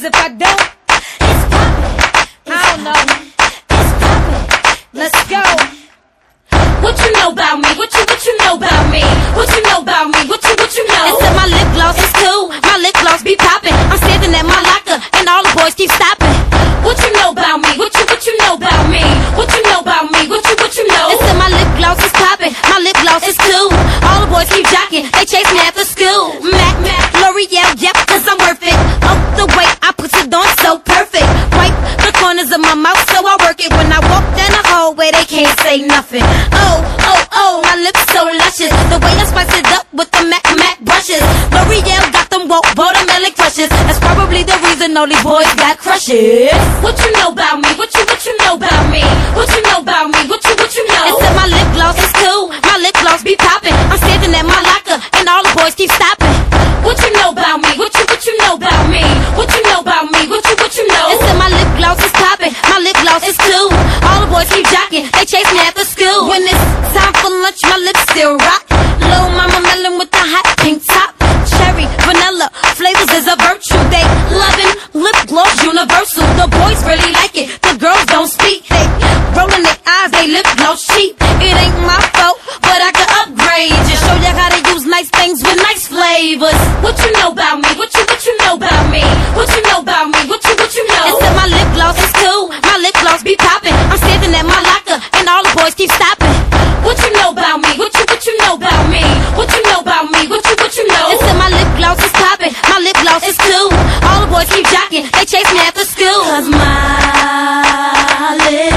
if I don't? It's poppin'. I don't know. It's poppin'. Let's go. What you know about me? What you know about me? What you know about me? What you know? It's that my lip gloss is cool. My lip gloss be poppin'. I'm standing at my locker and all the boys keep stopping. What you know about me? What you know about me? What you know about me? What you know? It's that my lip gloss is poppin'. My lip gloss is cool. All the boys keep jocking. They chase me after school. Mac, L'Oreal, yep, cause I'm worth it. Oh, the way I put it on so perfect. Wipe the corners of my mouth so I work it. When I walk down the hallway, they can't say nothing. Oh, my lips so luscious. The way I spice it up with the Mac brushes. L'Oreal got them woke watermelon crushes. That's probably the reason all these boys got crushes. What you know about me? What you know about me? What you know about me? What you know? It's that my lip gloss is cool. My lip gloss be poppin'. I'm standing at my locker and all the boys keep stopping. What you know about me? What you know about me? What you know about me? What you know? It's that my lip gloss is poppin'. My lip gloss is cool. All the boys keep jocking. They chase me after school. When it's time for lunch, my lips still rock. Little mama melon with the hot pink top. Cherry, vanilla, flavors is a virtue. They lovin' lip gloss universal. The boys really like it. The girls don't speak. They rollin' their eyes. They lip gloss cheap. It ain't my fault, but I can upgrade. Just show you how to use nice things with nice flavors. What you know about me? What you know about me? What you know about me? What you know? It's that my lip gloss is cool. My lip gloss be poppin'. I'm standing at my locker and all the boys keep stopping. What you know about me? What you know about me? What you know about me? What you know? It's that my lip gloss is poppin'. My lip gloss is cool. All the boys keep jocking. They chase me after school. Cause my lip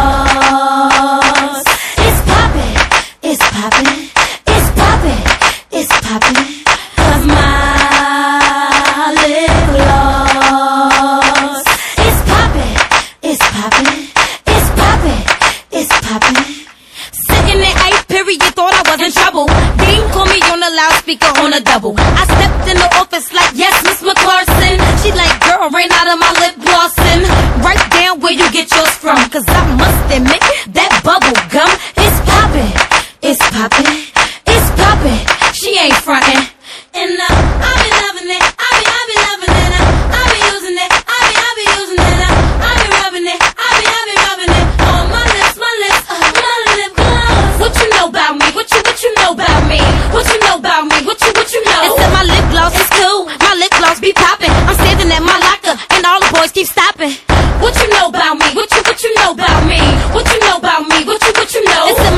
gloss is poppin'. It's poppin'. It's poppin'. It's poppin'. Cause my lip gloss is poppin'. It's poppin'. It's poppin'. It's poppin'. Sitting in eighth period, thought I was in trouble. Dean called me on the loudspeaker on a double. I stepped in the office like, yes, Miss McClarson. She like, girl, ran out of my lip glossin'. Write down where you get yours from, cause I must admit, that bubble gum is poppin'. It's poppin'. It's poppin'. She ain't frontin'. And I be loving it. I be loving it. I be using it. I be using it. I be rubbing it. I be rubbing it. On my lips, my lip gloss. What you know about me? What you know about me? What you know about me? What you know? It's that my lip gloss is cool. My lip gloss be poppin'. I'm standing at my locker and all the boys keep stopping. What you know about me? What you know about me? What you know about me? What you know? It's that